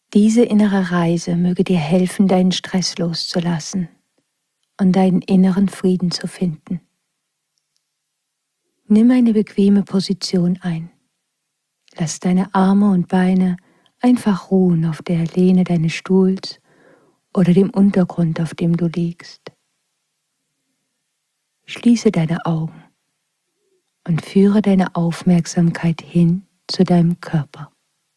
Diese innere Reise möge dir helfen, deinen Stress loszulassen und deinen inneren Frieden zu finden. Nimm eine bequeme Position ein. Lass deine Arme und Beine einfach ruhen auf der Lehne deines Stuhls oder dem Untergrund, auf dem du liegst. Schließe deine Augen und führe deine Aufmerksamkeit hin zu deinem Körper.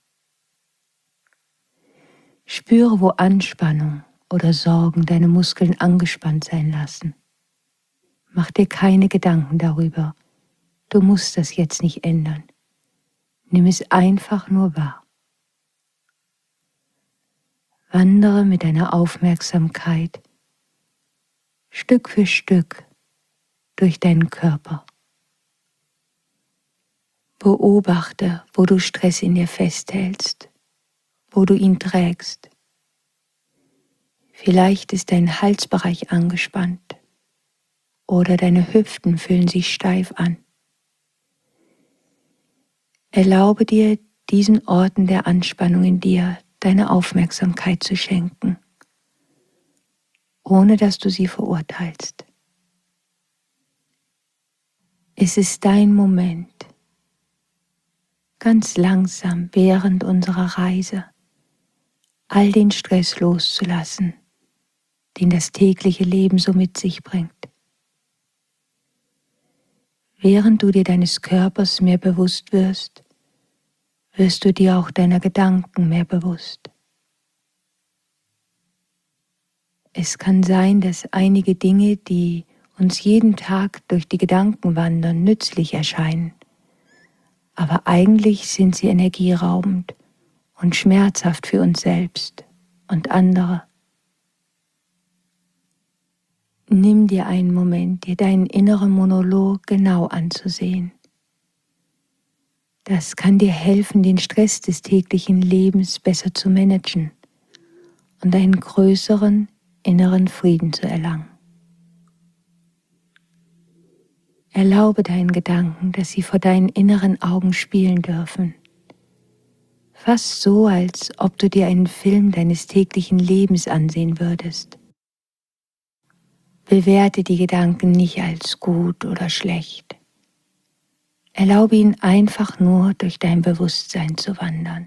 Spüre, wo Anspannung oder Sorgen deine Muskeln angespannt sein lassen. Mach dir keine Gedanken darüber. Du musst das jetzt nicht ändern. Nimm es einfach nur wahr. Wandere mit deiner Aufmerksamkeit Stück für Stück durch deinen Körper. Beobachte, wo du Stress in dir festhältst, wo du ihn trägst. Vielleicht ist dein Halsbereich angespannt oder deine Hüften fühlen sich steif an. Erlaube dir, diesen Orten der Anspannung in dir deine Aufmerksamkeit zu schenken, ohne dass du sie verurteilst. Es ist dein Moment, ganz langsam während unserer Reise all den Stress loszulassen, den das tägliche Leben so mit sich bringt. Während du dir deines Körpers mehr bewusst wirst, wirst du dir auch deiner Gedanken mehr bewusst. Es kann sein, dass einige Dinge, die uns jeden Tag durch die Gedanken wandern, nützlich erscheinen, aber eigentlich sind sie energieraubend und schmerzhaft für uns selbst und andere. Nimm dir einen Moment, dir deinen inneren Monolog genau anzusehen. Das kann dir helfen, den Stress des täglichen Lebens besser zu managen und einen größeren inneren Frieden zu erlangen. Erlaube deinen Gedanken, dass sie vor deinen inneren Augen spielen dürfen. Fast so, als ob du dir einen Film deines täglichen Lebens ansehen würdest. Bewerte die Gedanken nicht als gut oder schlecht. Erlaube ihnen einfach nur durch dein Bewusstsein zu wandern.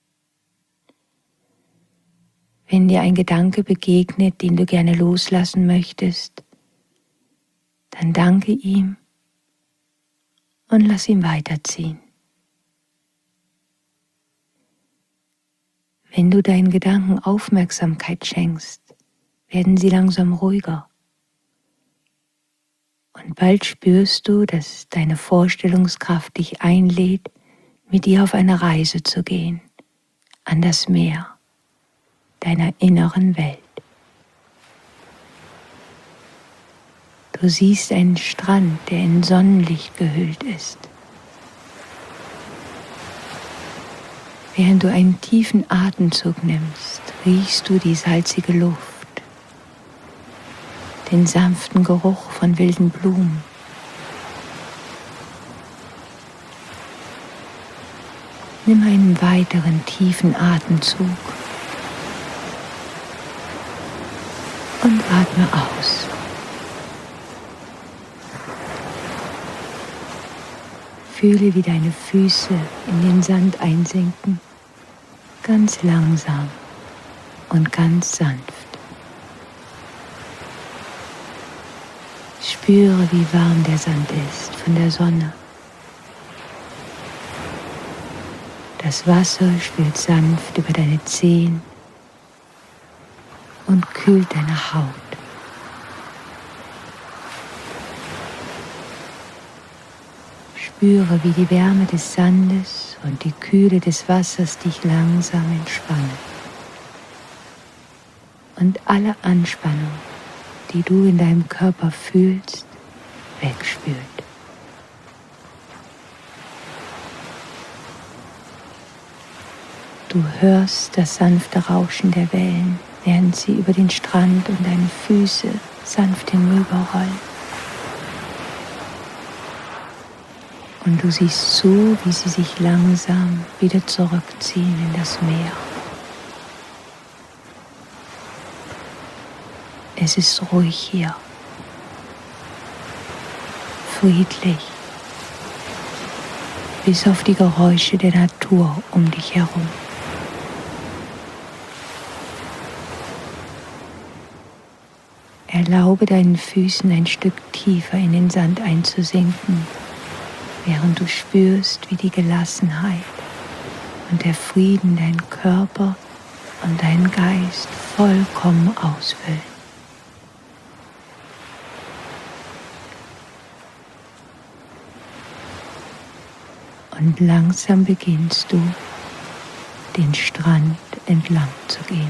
Wenn dir ein Gedanke begegnet, den du gerne loslassen möchtest, dann danke ihm und lass ihn weiterziehen. Wenn du deinen Gedanken Aufmerksamkeit schenkst, werden sie langsam ruhiger. Und bald spürst du, dass deine Vorstellungskraft dich einlädt, mit ihr auf eine Reise zu gehen, an das Meer deiner inneren Welt. Du siehst einen Strand, der in Sonnenlicht gehüllt ist. Während du einen tiefen Atemzug nimmst, riechst du die salzige Luft, den sanften Geruch von wilden Blumen. Nimm einen weiteren tiefen Atemzug und atme aus. Fühle, wie deine Füße in den Sand einsinken, ganz langsam und ganz sanft. Spüre, wie warm der Sand ist von der Sonne. Das Wasser spült sanft über deine Zehen und kühlt deine Haut. Spüre, wie die Wärme des Sandes und die Kühle des Wassers dich langsam entspannen und alle Anspannung, die du in deinem Körper fühlst, wegspült. Du hörst das sanfte Rauschen der Wellen, während sie über den Strand und deine Füße sanft hinüberrollen. Und du siehst zu, wie sie sich langsam wieder zurückziehen in das Meer. Es ist ruhig hier, friedlich, bis auf die Geräusche der Natur um dich herum. Erlaube deinen Füßen ein Stück tiefer in den Sand einzusinken, während du spürst, wie die Gelassenheit und der Frieden deinen Körper und deinen Geist vollkommen ausfüllen. Und langsam beginnst du, den Strand entlang zu gehen.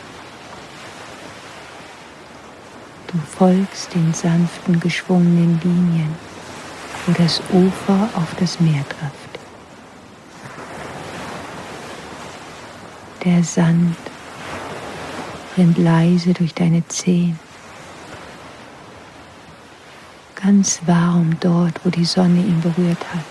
Du folgst den sanften, geschwungenen Linien, wo das Ufer auf das Meer trifft. Der Sand rinnt leise durch deine Zehen, ganz warm dort, wo die Sonne ihn berührt hat.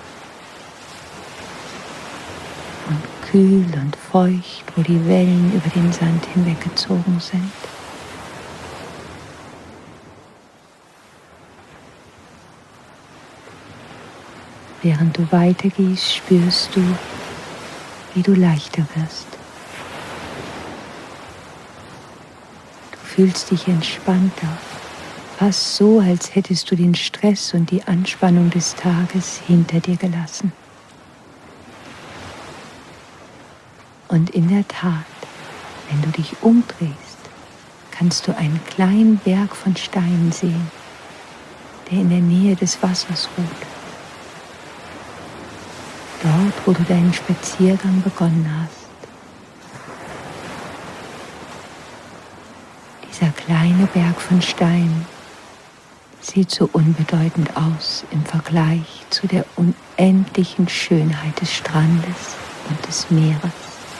Und kühl und feucht, wo die Wellen über den Sand hinweggezogen sind. Während du weitergehst, spürst du, wie du leichter wirst. Du fühlst dich entspannter, fast so, als hättest du den Stress und die Anspannung des Tages hinter dir gelassen. Und in der Tat, wenn du dich umdrehst, kannst du einen kleinen Berg von Steinen sehen, der in der Nähe des Wassers ruht. Dort, wo du deinen Spaziergang begonnen hast. Dieser kleine Berg von Steinen sieht so unbedeutend aus im Vergleich zu der unendlichen Schönheit des Strandes und des Meeres.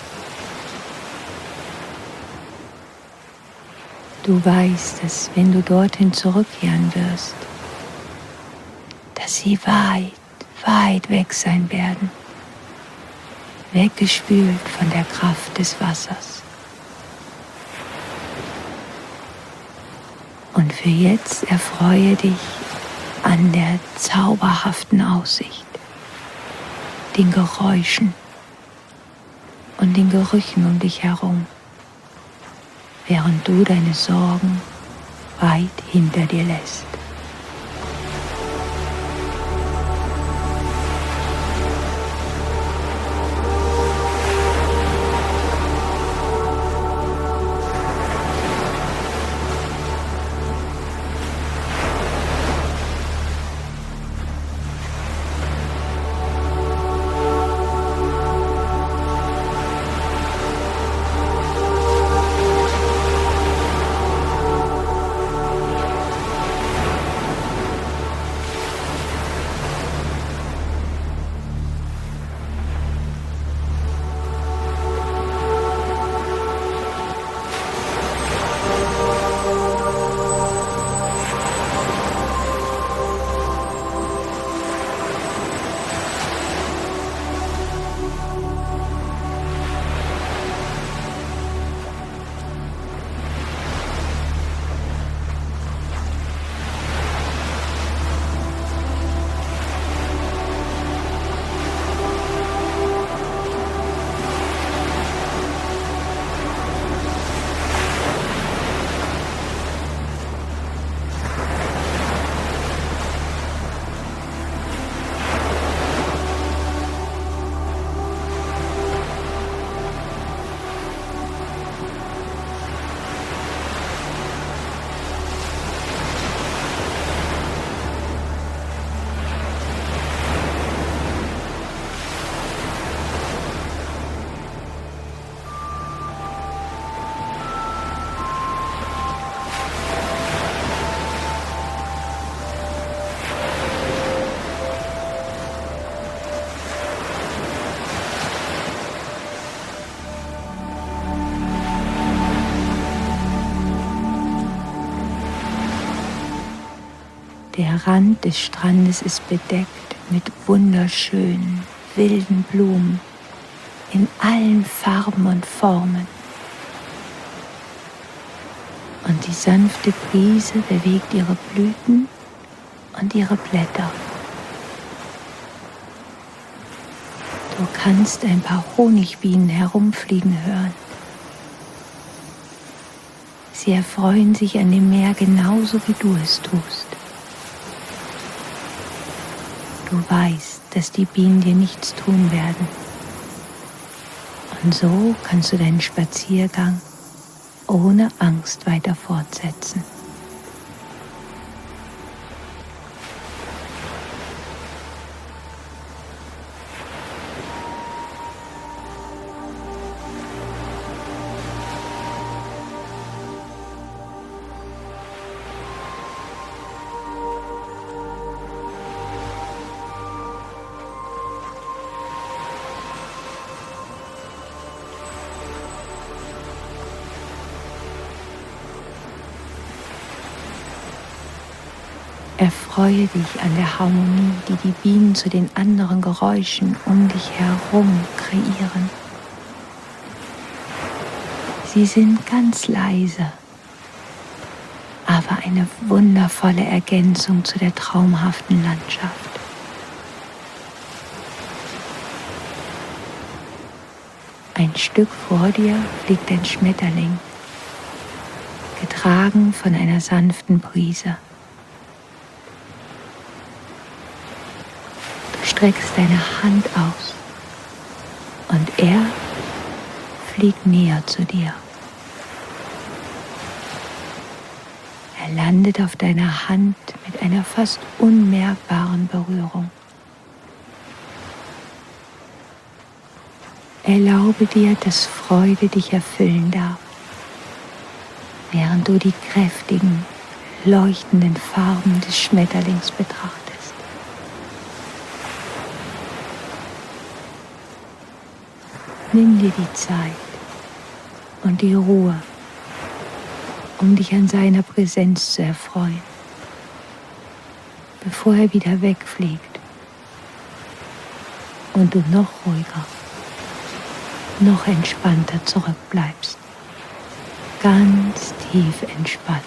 Du weißt, dass wenn du dorthin zurückkehren wirst, dass sie weit weg sein werden, weggespült von der Kraft des Wassers. Und für jetzt erfreue dich an der zauberhaften Aussicht, den Geräuschen und den Gerüchen um dich herum, während du deine Sorgen weit hinter dir lässt. Der Rand des Strandes ist bedeckt mit wunderschönen, wilden Blumen in allen Farben und Formen. und die sanfte Brise bewegt ihre Blüten und ihre Blätter. Du kannst ein paar Honigbienen herumfliegen hören. Sie erfreuen sich an dem Meer genauso wie du es tust. Du weißt, dass die Bienen dir nichts tun werden. Und so kannst du deinen Spaziergang ohne Angst weiter fortsetzen. Erfreue dich an der Harmonie, die die Bienen zu den anderen Geräuschen um dich herum kreieren. Sie sind ganz leise, aber eine wundervolle Ergänzung zu der traumhaften Landschaft. Ein Stück vor dir fliegt ein Schmetterling, getragen von einer sanften Brise. Streckst deine Hand aus und er fliegt näher zu dir. Er landet auf deiner Hand mit einer fast unmerkbaren Berührung. Erlaube dir, dass Freude dich erfüllen darf, während du die kräftigen, leuchtenden Farben des Schmetterlings betrachtest. Nimm dir die Zeit und die Ruhe, um dich an seiner Präsenz zu erfreuen, bevor er wieder wegfliegt und du noch ruhiger, noch entspannter zurückbleibst, ganz tief entspannt.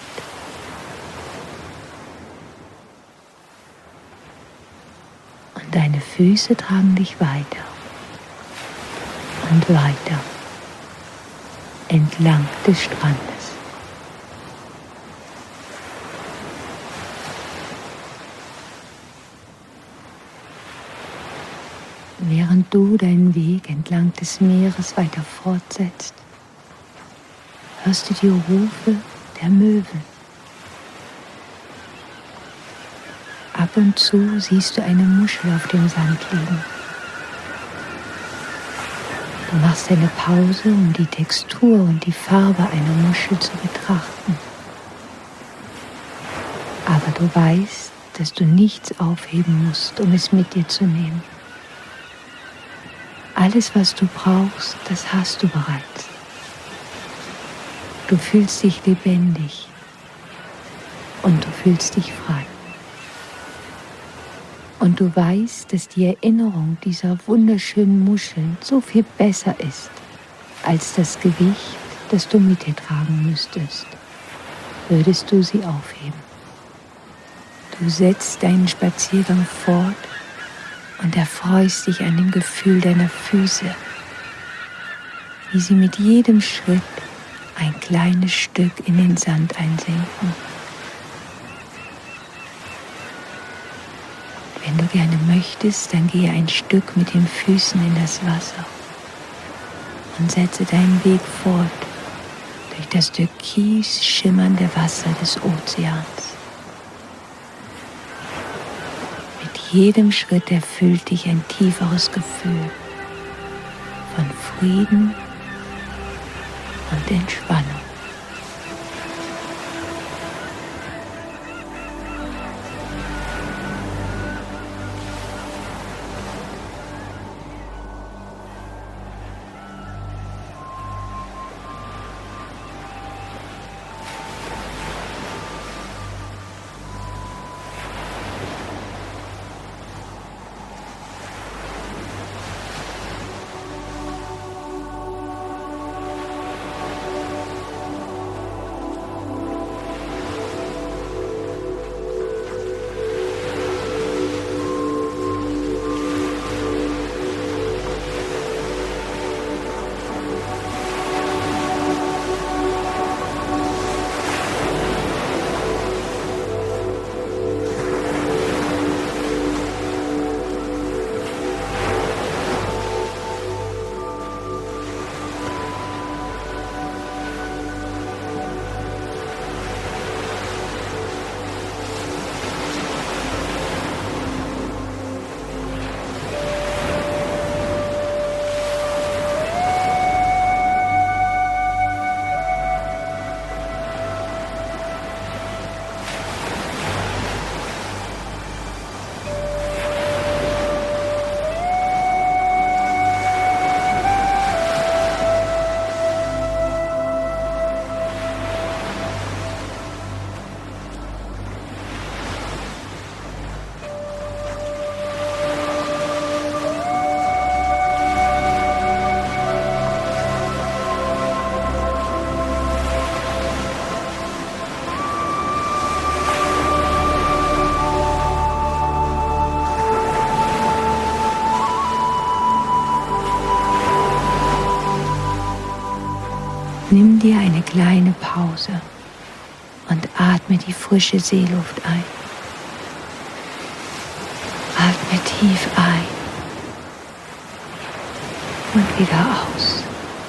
Und deine Füße tragen dich weiter und weiter entlang des Strandes. Während du deinen Weg entlang des Meeres weiter fortsetzt, hörst du die Rufe der Möwen. Ab und zu siehst du eine Muschel auf dem Sand liegen. Du machst eine Pause, um die Textur und die Farbe einer Muschel zu betrachten. Aber du weißt, dass du nichts aufheben musst, um es mit dir zu nehmen. Alles, was du brauchst, das hast du bereits. Du fühlst dich lebendig und du fühlst dich frei. Und du weißt, dass die Erinnerung dieser wunderschönen Muscheln so viel besser ist, als das Gewicht, das du mit dir tragen müsstest, würdest du sie aufheben. Du setzt deinen Spaziergang fort und erfreust dich an dem Gefühl deiner Füße, wie sie mit jedem Schritt ein kleines Stück in den Sand einsenken. Wenn du gerne möchtest, dann gehe ein Stück mit den Füßen in das Wasser und setze deinen Weg fort durch das türkis schimmernde Wasser des Ozeans. Mit jedem Schritt erfüllt dich ein tieferes Gefühl von Frieden und Entspannung. Nimm dir eine kleine Pause und atme die frische Seeluft ein. Atme tief ein und wieder aus.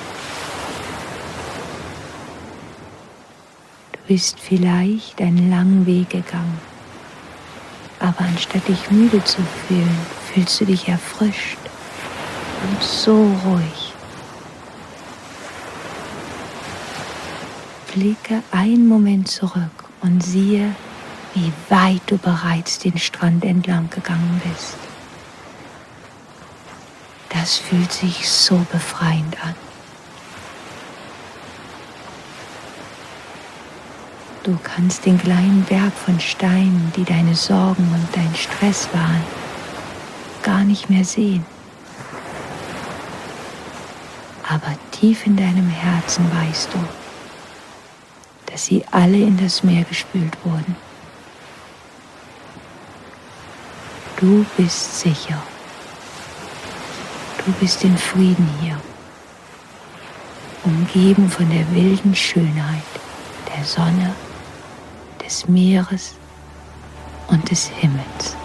Du bist vielleicht einen langen Weg gegangen, aber anstatt dich müde zu fühlen, fühlst du dich erfrischt und so ruhig. Blicke einen Moment zurück und siehe, wie weit du bereits den Strand entlang gegangen bist. Das fühlt sich so befreiend an. Du kannst den kleinen Berg von Steinen, die deine Sorgen und dein Stress waren, gar nicht mehr sehen. Aber tief in deinem Herzen weißt du, dass sie alle in das Meer gespült wurden. Du bist sicher. Du bist in Frieden hier, umgeben von der wilden Schönheit der Sonne, des Meeres und des Himmels.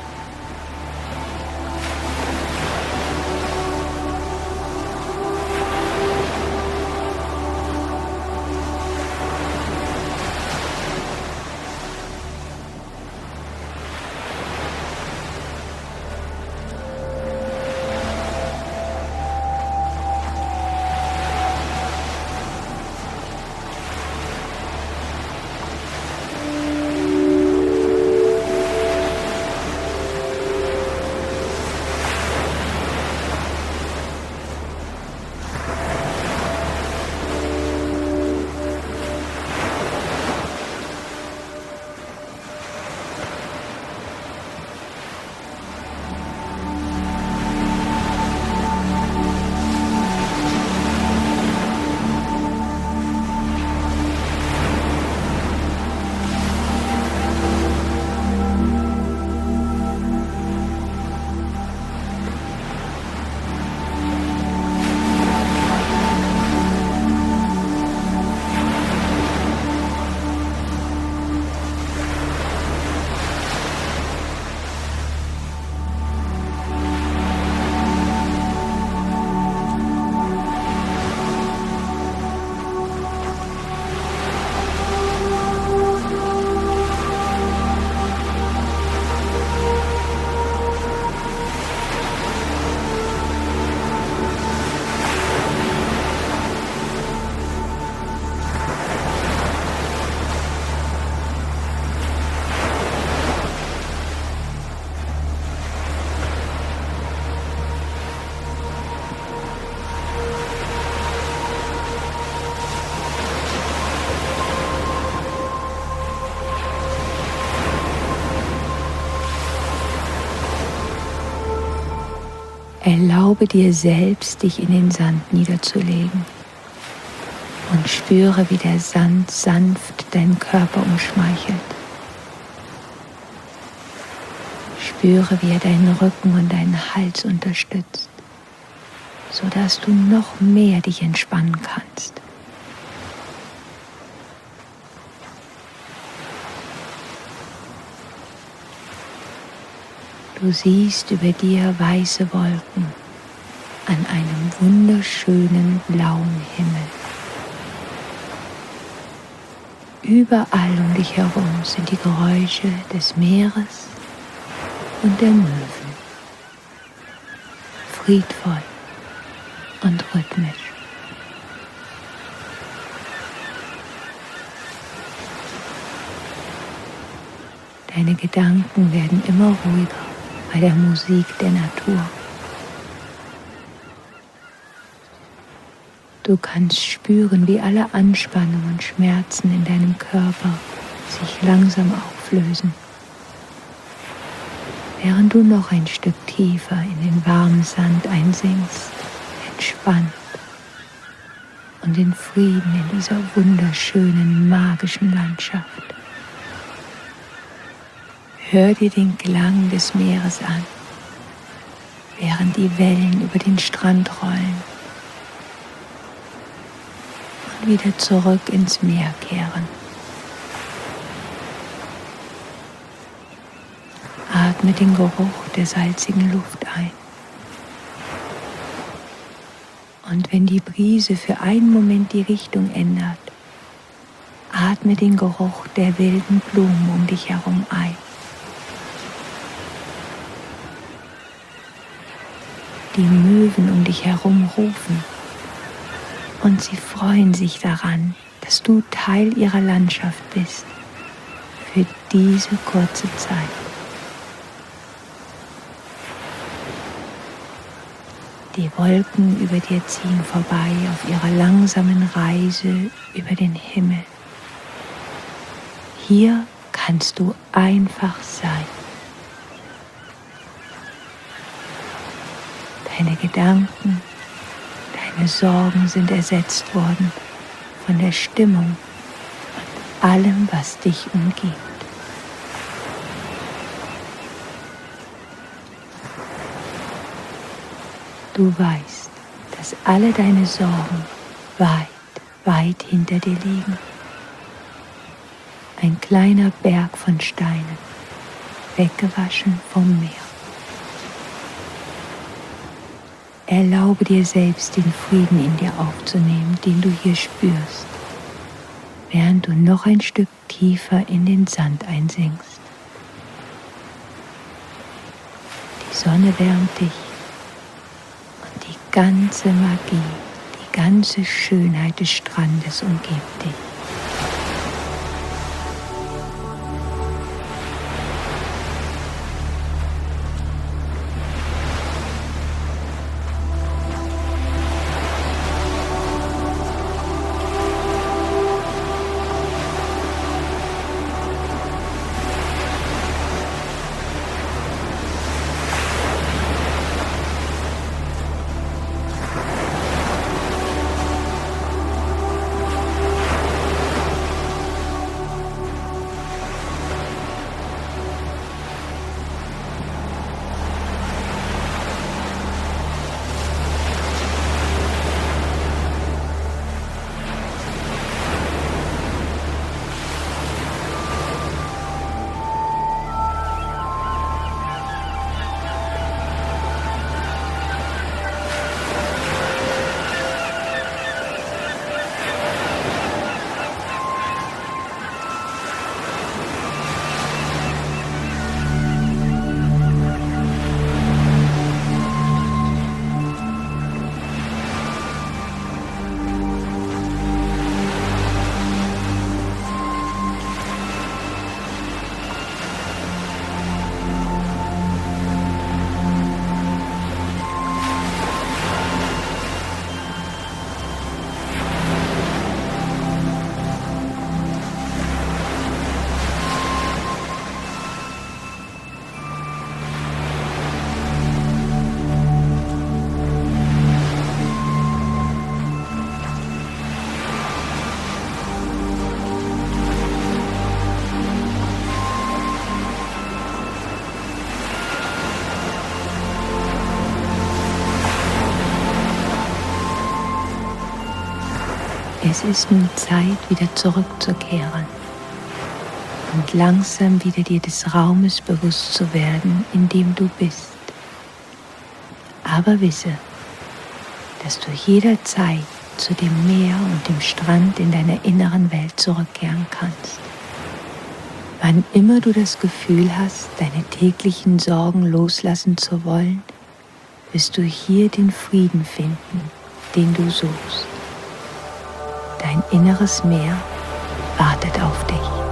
Erlaube dir selbst, dich in den Sand niederzulegen und spüre, wie der Sand sanft deinen Körper umschmeichelt. Spüre, wie er deinen Rücken und deinen Hals unterstützt, sodass du noch mehr dich entspannen kannst. Du siehst über dir weiße Wolken an einem wunderschönen blauen Himmel. Überall um dich herum sind die Geräusche des Meeres und der Möwen. Friedvoll und rhythmisch. Deine Gedanken werden immer ruhiger bei der Musik der Natur. Du kannst spüren, wie alle Anspannung und Schmerzen in deinem Körper sich langsam auflösen, während du noch ein Stück tiefer in den warmen Sand einsinkst, entspannt und in Frieden in dieser wunderschönen, magischen Landschaft. Hör dir den Klang des Meeres an, während die Wellen über den Strand rollen. wieder zurück ins Meer kehren. Atme den Geruch der salzigen Luft ein. Und wenn die Brise für einen Moment die Richtung ändert, atme den Geruch der wilden Blumen um dich herum ein. Die Möwen um dich herum rufen und sie freuen sich daran, dass du Teil ihrer Landschaft bist für diese kurze Zeit. Die Wolken über dir ziehen vorbei auf ihrer langsamen Reise über den Himmel. Hier kannst du einfach sein. Deine Gedanken, deine Sorgen sind ersetzt worden von der Stimmung und allem, was dich umgibt. Du weißt, dass alle deine Sorgen weit, weit hinter dir liegen. Ein kleiner Berg von Steinen, weggewaschen vom Meer. Erlaube dir selbst, den Frieden in dir aufzunehmen, den du hier spürst, während du noch ein Stück tiefer in den Sand einsinkst. Die Sonne wärmt dich. Die ganze Magie, die ganze Schönheit des Strandes umgibt dich. Es ist nun Zeit, wieder zurückzukehren und langsam wieder dir des Raumes bewusst zu werden, in dem du bist. Aber wisse, dass du jederzeit zu dem Meer und dem Strand in deiner inneren Welt zurückkehren kannst. Wann immer du das Gefühl hast, deine täglichen Sorgen loslassen zu wollen, wirst du hier den Frieden finden, den du suchst. Dein inneres Meer wartet auf dich.